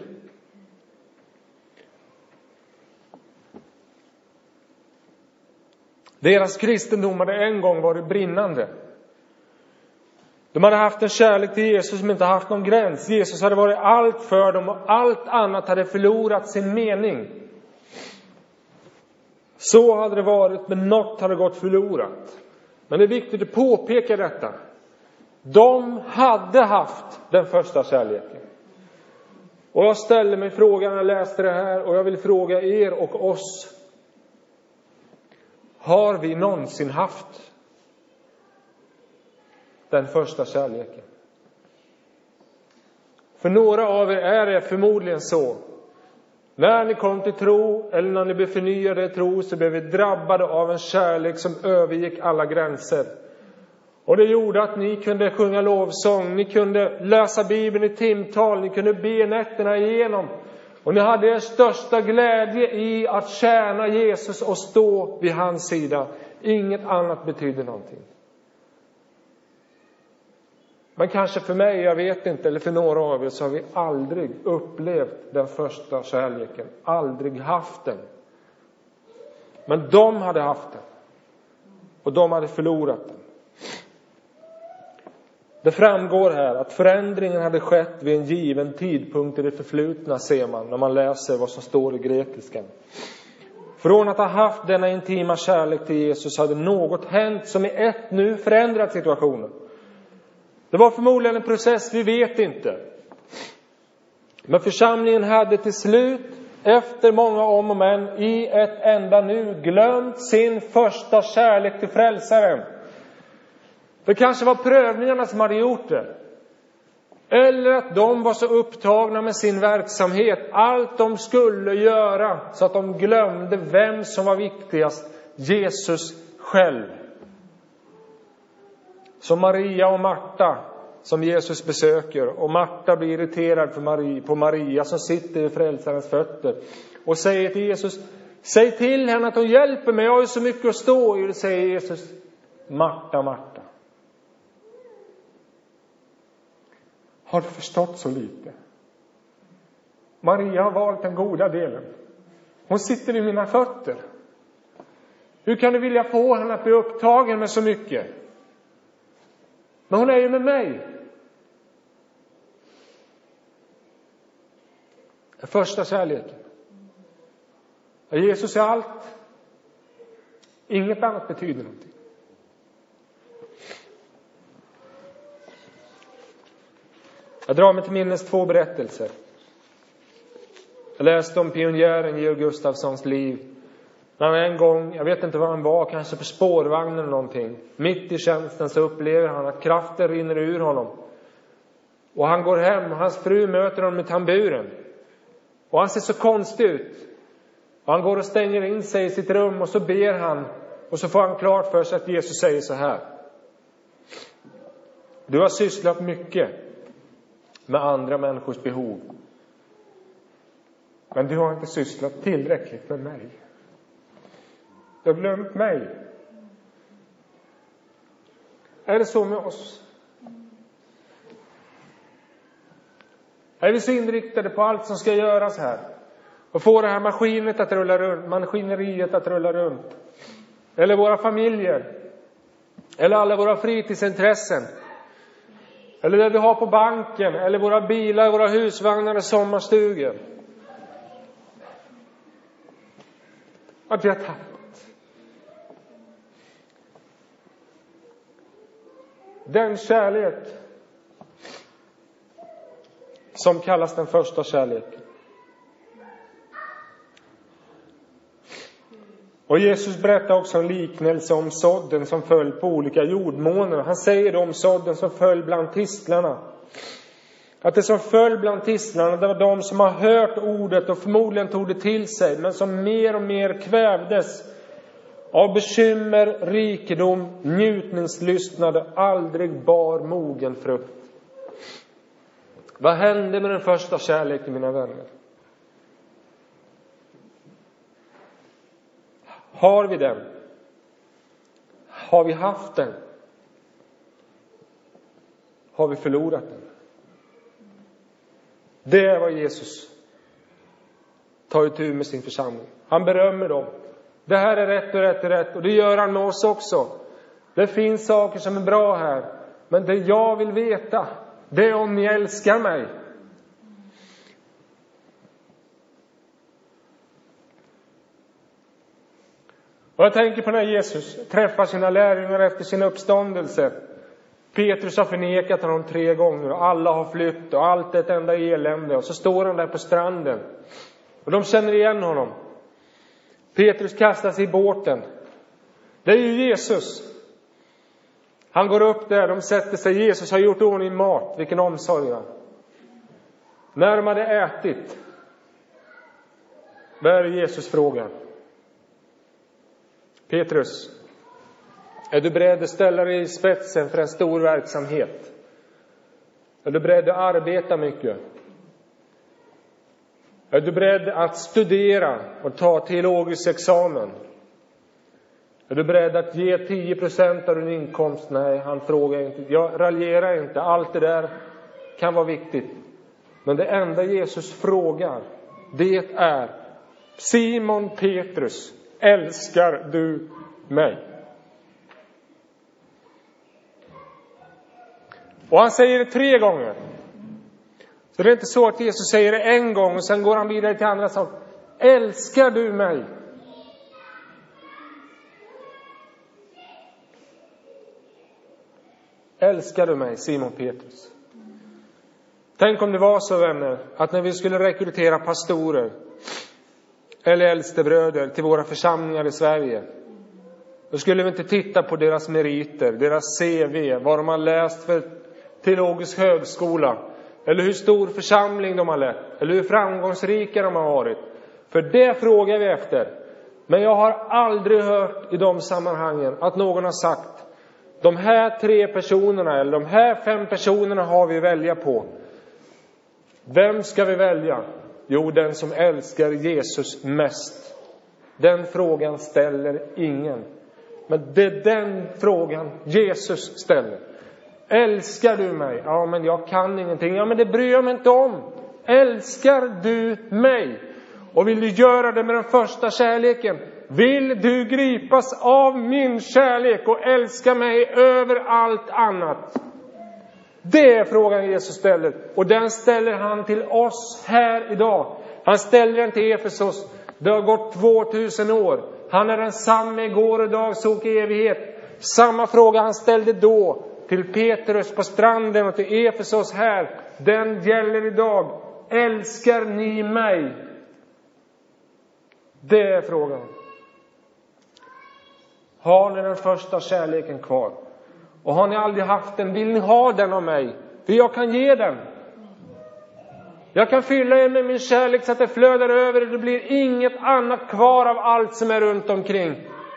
Deras kristendom hade en gång varit brinnande. De hade haft en kärlek till Jesus som inte haft någon gräns. Jesus hade varit allt för dem och allt annat hade förlorat sin mening. Så hade det varit, men något hade gått förlorat. Men det är viktigt att påpeka detta. De hade haft den första kärleken. Och jag ställde mig frågan när jag läste det här, och jag vill fråga er och oss. Har vi någonsin haft den första kärleken? För några av er är det förmodligen så. När ni kom till tro eller när ni blev förnyade i tro, så blev vi drabbade av en kärlek som övergick alla gränser. Och det gjorde att ni kunde sjunga lovsång, ni kunde läsa Bibeln i timtal, ni kunde be nätterna igenom. Och ni hade er största glädje i att tjäna Jesus och stå vid hans sida. Inget annat betyder någonting. Men kanske för mig, jag vet inte, eller för några av er, så har vi aldrig upplevt den första kärleken. Aldrig haft den. Men de hade haft den. Och de hade förlorat den. Det framgår här att förändringen hade skett vid en given tidpunkt i det förflutna, ser man när man läser vad som står i grekiskan. Från att ha haft denna intima kärlek till Jesus hade något hänt som i ett nu förändrat situationen. Det var förmodligen en process, vi vet inte. Men församlingen hade till slut, efter många om och men, i ett enda nu glömt sin första kärlek till frälsaren. Det kanske var prövningarna som hade gjort det. Eller att de var så upptagna med sin verksamhet, allt de skulle göra, så att de glömde vem som var viktigast, Jesus själv. Som Maria och Marta som Jesus besöker, och Marta blir irriterad för Maria, på Maria som sitter vid frälsarens fötter och säger till Jesus: säg till henne att hon hjälper mig, jag har ju så mycket att stå i. Det säger Jesus: Marta, Marta, har du förstått så lite? Maria har valt den goda delen. Hon sitter vid mina fötter. Hur kan du vilja få henne att bli upptagen med så mycket? Men hon är ju med mig. Den första kärleken. Jesus är allt. Inget annat betyder någonting. Jag drar mig till minnes två berättelser. Jag läste om pionjären Georg Gustafssons liv. När han en gång, jag vet inte var han var, kanske på spårvagnen eller någonting. Mitt i tjänsten så upplever han att kraften rinner ur honom. Och han går hem och hans fru möter honom med tamburen. Och han ser så konstig ut. Och han går och stänger in sig i sitt rum och så ber han. Och så får han klart för sig att Jesus säger så här: du har sysslat mycket med andra människors behov. Men du har inte sysslat tillräckligt med mig. Du har glömt mig. Är det så med oss? Är vi så inriktade på allt som ska göras här? Och få det här maskinet att rulla runt, maskineriet att rulla runt. Eller våra familjer. Eller alla våra fritidsintressen. Eller det vi har på banken. Eller våra bilar, våra husvagnar och sommarstugor. Att vi har tappat. Den kärlek som kallas den första kärleken. Och Jesus berättar också en liknelse om sådden som föll på olika jordmåner. Han säger om sådden som föll bland tistlarna. Att det som föll bland tistlarna, det var de som har hört ordet och förmodligen tog det till sig. Men som mer och mer kvävdes av bekymmer, rikedom, njutningslystnade, aldrig bar mogen frukt. Vad hände med den första kärleken, mina vänner? Har vi den? Har vi haft den? Har vi förlorat den? Det är vad Jesus tar itu med sin församling. Han berömmer dem. Det här är rätt och rätt och rätt. Och det gör han med oss också. Det finns saker som är bra här. Men det jag vill veta, det är om ni älskar mig. Och jag tänker på när Jesus träffar sina lärjungar efter sin uppståndelse. Petrus har förnekat honom tre gånger och alla har flytt och allt är ett enda elände. Och så står han där på stranden och de känner igen honom. Petrus kastar sig i båten. Det är ju Jesus. Han går upp där, de sätter sig. Jesus har gjort ordning mat. Vilken omsorg. När de hade ätit, vad är Jesus frågar? Petrus, är du beredd att ställa dig i spetsen för en stor verksamhet? Är du beredd att arbeta mycket? Är du beredd att studera och ta teologisk examen? Är du beredd att ge tio procent av din inkomst? Nej, han frågar inte. Jag raljerar inte. Allt det där kan vara viktigt. Men det enda Jesus frågar, det är: Simon Petrus, älskar du mig? Och han säger det tre gånger. Så det är inte så att Jesus säger det en gång och sen går han vidare till andra saker. Älskar du mig? älskar du mig, Simon Petrus? Tänk om det var så, vänner, att när vi skulle rekrytera pastorer eller äldstebröder till våra församlingar i Sverige, då skulle vi inte titta på deras meriter, deras C V, vad de har läst för teologisk högskola, eller hur stor församling de har lett, eller hur framgångsrika de har varit. För det frågar vi efter. Men jag har aldrig hört i de sammanhangen att någon har sagt: de här tre personerna eller de här fem personerna har vi att välja på. Vem ska vi välja? Jo, den som älskar Jesus mest. Den frågan ställer ingen. Men det är den frågan Jesus ställer. Älskar du mig? Ja, men jag kan ingenting. Ja, men det bryr jag mig inte om. Älskar du mig? Och vill du göra det med den första kärleken? Vill du gripas av min kärlek och älska mig över allt annat? Det är frågan Jesus ställer. Och den ställer han till oss här idag. Han ställer den till Efesos. Det har gått tvåtusen år. Han är densamma igår och idag så och evighet. Samma fråga han ställde då till Petrus på stranden och till Efesos här, den gäller idag. Älskar ni mig? Det är frågan. Har ni den första kärleken kvar? Och har ni aldrig haft den, vill ni ha den av mig? För jag kan ge den. Jag kan fylla er med min kärlek så att det flödar över och det blir inget annat kvar av allt som är runt omkring.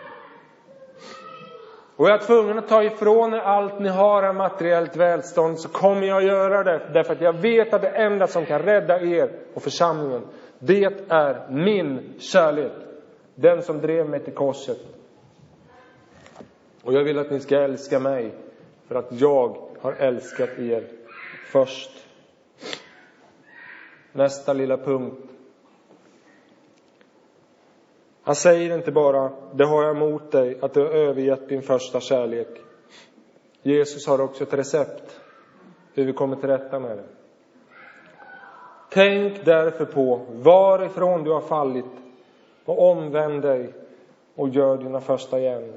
Och jag är tvungen att ta ifrån er allt ni har av materiellt välstånd, så kommer jag göra det. Därför att jag vet att det enda som kan rädda er och församlingen, det är min kärlek. Den som drev mig till korset. Och jag vill att ni ska älska mig för att jag har älskat er först. Nästa lilla punkt. Han säger inte bara: det har jag emot dig att du har övergett din första kärlek. Jesus har också ett recept hur vi kommer till rätta med det. Tänk därför på varifrån du har fallit och omvänd dig och gör dina första gärningar.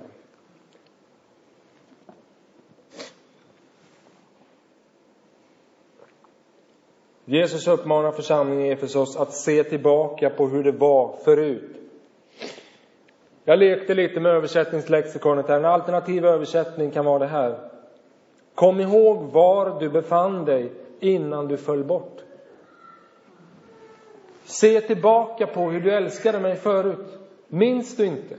Jesus uppmanar församlingen i Efesos att se tillbaka på hur det var förut. Jag lekte lite med översättningslexikonet här. En alternativ översättning kan vara det här: kom ihåg var du befann dig innan du föll bort. Se tillbaka på hur du älskade mig förut. Minns du inte?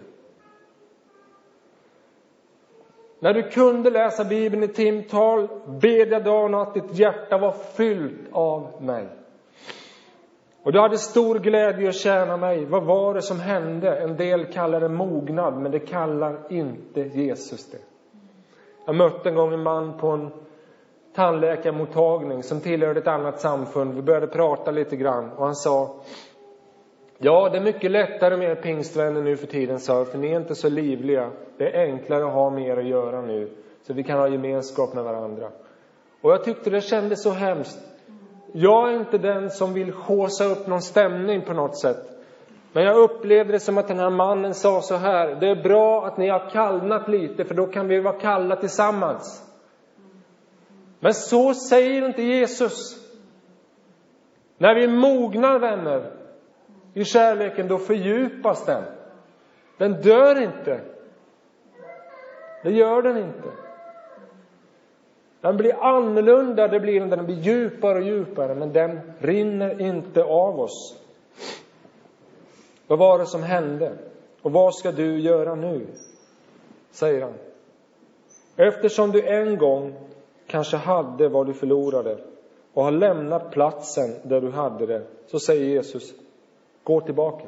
När du kunde läsa Bibeln i timtal, bedja dag och natt, ditt hjärta var fyllt av mig. Och du hade stor glädje att tjäna mig. Vad var det som hände? En del kallar det mognad, men det kallar inte Jesus det. Jag mötte en gång en man på en tandläkarmottagning som tillhörde ett annat samfund. Vi började prata lite grann och han sa: ja, det är mycket lättare med pingstvänner nu för tiden, sa, för ni är inte så livliga. Det är enklare att ha mer att göra nu, så vi kan ha gemenskap med varandra. Och jag tyckte det kändes så hemskt. Jag är inte den som vill håsa upp någon stämning på något sätt. Men jag upplevde det som att den här mannen sa så här: det är bra att ni har kallnat lite, för då kan vi vara kalla tillsammans. Men så säger inte Jesus. När vi mognar, vänner, i kärleken, då fördjupas den. Den dör inte. Det gör den inte. Den blir annorlunda, det blir, den blir djupare och djupare, men den rinner inte av oss. Vad var det som hände? Och vad ska du göra nu? Säger han. Eftersom du en gång kanske hade vad du förlorade och har lämnat platsen där du hade det, så säger Jesus: gå tillbaka.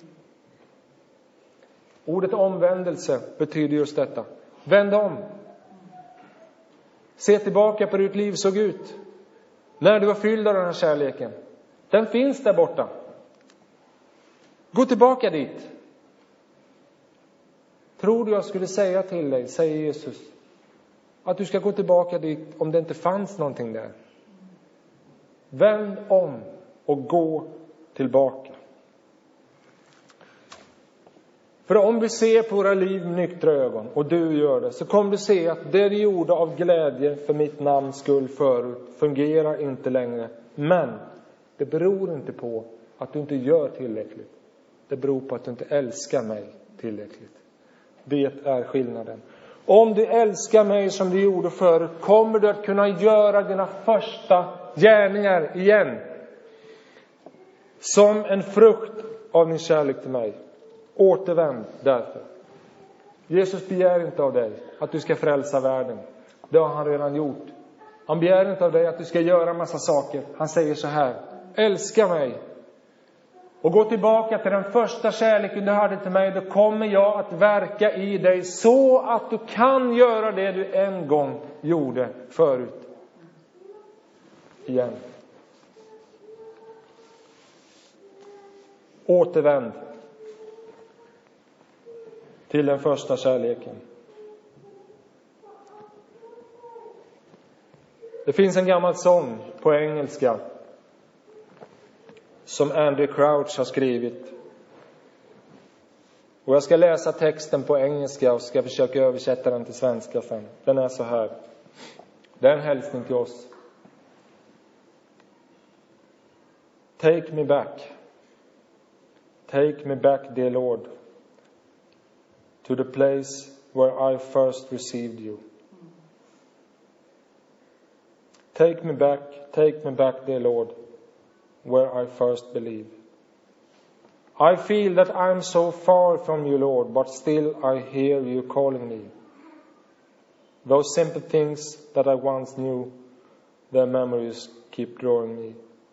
Ordet omvändelse betyder just detta. Vänd om. Se tillbaka på hur ditt liv såg ut när du var fylld av den här kärleken. Den finns där borta. Gå tillbaka dit. Tror du jag skulle säga till dig, säger Jesus, att du ska gå tillbaka dit om det inte fanns någonting där? Vänd om och gå tillbaka. För om vi ser på våra liv med nyktra ögon, och du gör det, så kommer du se att det du gjorde av glädje för mitt namns skull förut fungerar inte längre. Men det beror inte på att du inte gör tillräckligt. Det beror på att du inte älskar mig tillräckligt. Det är skillnaden. Om du älskar mig som du gjorde förut, kommer du att kunna göra dina första gärningar igen. Som en frukt av din kärlek till mig. Återvänd därför. Jesus begär inte av dig att du ska frälsa världen. Det har han redan gjort. Han begär inte av dig att du ska göra en massa saker. Han säger så här: älska mig. Och gå tillbaka till den första kärleken du hade till mig. Då kommer jag att verka i dig så att du kan göra det du en gång gjorde förut. Igen. Återvänd till den första kärleken. Det finns en gammal sång på engelska som Andy Crouch har skrivit. Och jag ska läsa texten på engelska och ska försöka översätta den till svenska sen. Den är så här. Det är en hälsning till oss. Take me back. Take me back, dear Lord, to the place where I first received you. Take me back, take me back, dear Lord, where I first believed. I feel that I'm so far from you, Lord, but still I hear you calling me. Those simple things that I once knew, their memories keep drawing me.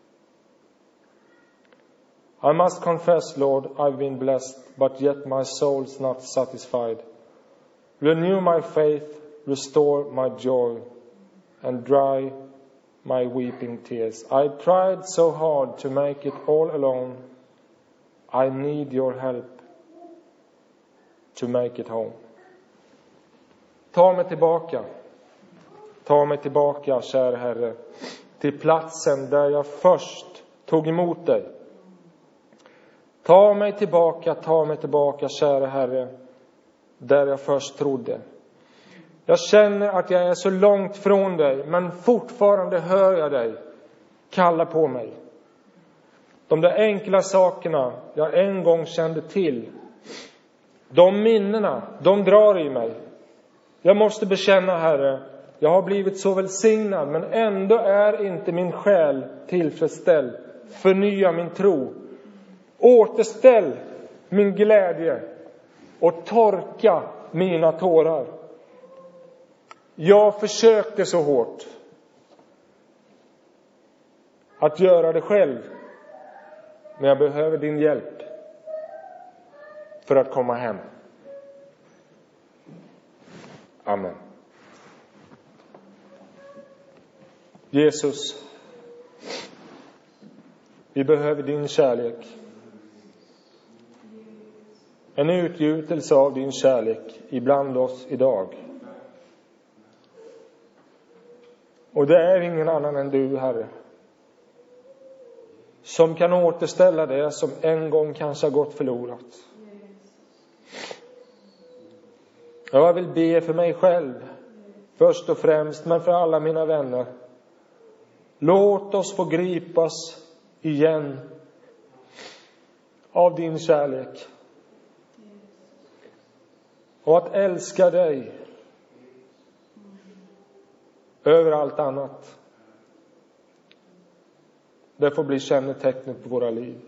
I must confess, Lord, I've been blessed, but yet my soul's not satisfied. Renew my faith, restore my joy, and dry my weeping tears. I tried so hard to make it all alone. I need your help to make it home. Ta mig tillbaka. Ta mig tillbaka, kära Herre, till platsen där jag först tog emot dig. Ta mig tillbaka, ta mig tillbaka, kära Herre, där jag först trodde. Jag känner att jag är så långt från dig, men fortfarande hör jag dig kalla på mig. De där enkla sakerna jag en gång kände till, de minnena, de drar i mig. Jag måste bekänna, Herre, jag har blivit så välsignad, men ändå är inte min själ tillfredsställd. Förnya min tro. Återställ min glädje och torka mina tårar. Jag försökte så hårt att göra det själv, men jag behöver din hjälp för att komma hem. Amen. Jesus, vi behöver din kärlek. En utgjutelse av din kärlek ibland oss idag. Och det är ingen annan än du, Herre, som kan återställa det som en gång kanske har gått förlorat. Jag vill be för mig själv först och främst, men för alla mina vänner. Låt oss få gripas igen av din kärlek. Och att älska dig över allt annat. Det får bli kännetecknet på våra liv.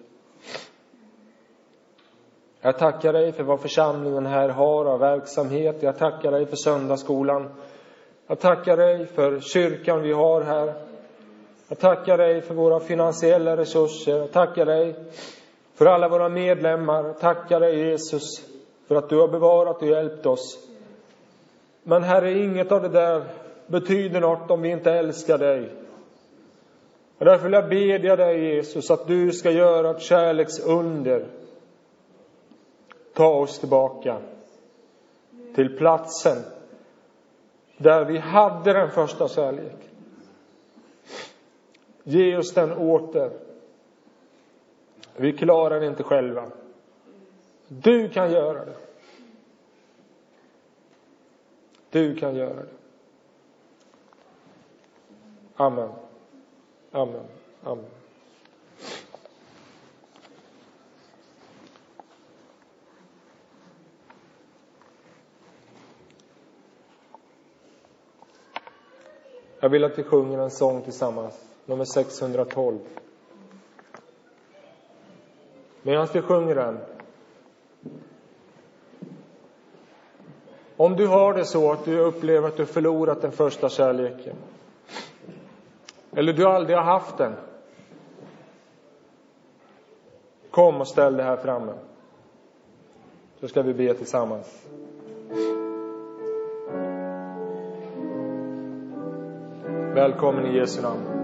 Jag tackar dig för vad församlingen här har av verksamhet. Jag tackar dig för söndagsskolan. Jag tackar dig för kyrkan vi har här. Jag tackar dig för våra finansiella resurser. Jag tackar dig för alla våra medlemmar. Jag tackar dig, Jesus, för att du har bevarat och hjälpt oss. Men Herre, inget av det där betyder något om vi inte älskar dig. Och därför vill jag bedja dig, Jesus, att du ska göra ett kärleksunder. Ta oss tillbaka till platsen där vi hade den första kärleken. Ge oss den åter. Vi klarar det inte själva. Du kan göra det. Du kan göra det. Amen. Amen. Amen. Jag vill att vi sjunger en sång tillsammans. Nummer sexhundratolv. Medan vi sjunger den. Om du har det så att du upplever att du förlorat den första kärleken. Eller du aldrig har haft den. Kom och ställ dig här framme. Så ska vi be tillsammans. Välkommen i Jesu namn.